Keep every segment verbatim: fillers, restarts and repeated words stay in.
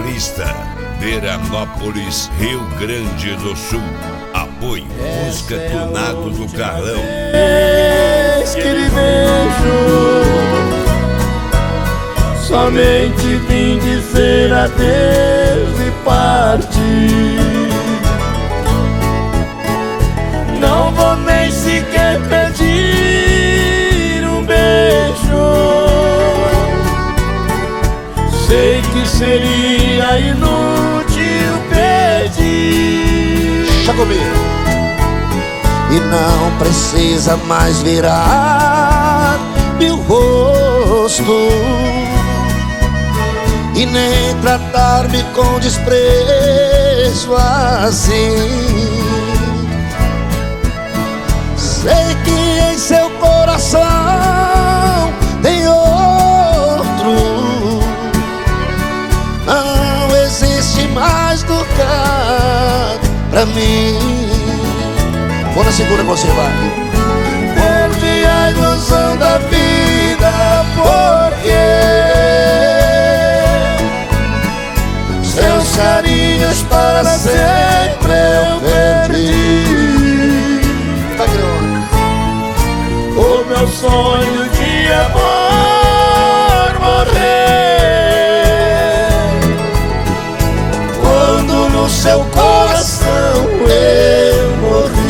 Paulista, Veranópolis, Rio Grande do Sul. Apoio Música Tunado do Carlão. Que lhe vejo, somente vim dizer adeus e partir. Não vou nem sequer pedir um beijo. Sei que seria inútil pedir. Deixa comigo. E não precisa mais virar meu rosto e nem tratar-me com desprezo assim. Sei que em seu coração tem outro. Não existe mais lugar pra mim. Vou na segura com você, vai. Perdi a ilusão da vida, porque seus carinhos para sempre eu perdi. O meu sonho de amor morrer quando no seu coração eu morri.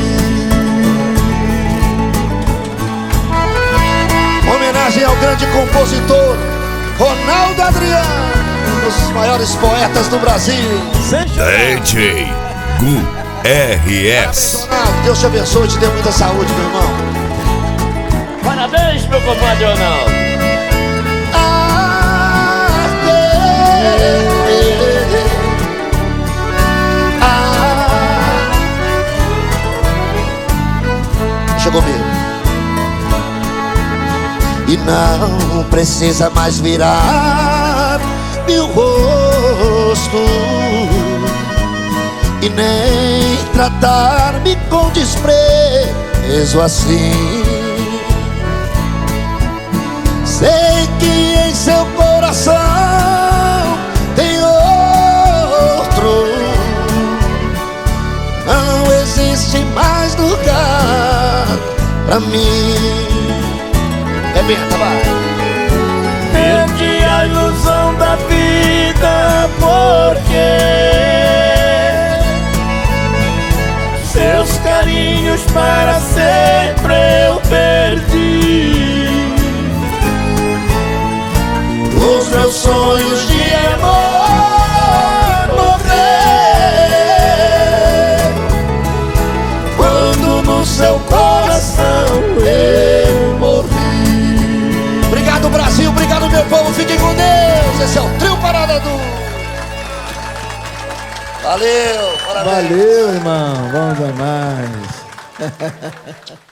Homenagem ao grande compositor Ronaldo Adriano, um dos maiores poetas do Brasil. D J Gu R S. Deus te abençoe e te dê muita saúde, meu irmão. Parabéns, meu compadre Ronaldo. Ah, ah. Deixa comigo. E não precisa mais virar meu rosto e nem tratar-me com desprezo assim. Sei que em seu coração tem outro. Não existe mais lugar pra mim. Rebenta, vai. Perdi a ilusão da vida, porque seus carinhos para sempre eu perdi. Os meus sonhos de amor morrer quando no seu coração eu morri. Obrigado, Brasil, obrigado, meu povo, fiquem com Deus. Esse é o Trio Parada do... Valeu, parabéns. Valeu, irmão, vamos a mais.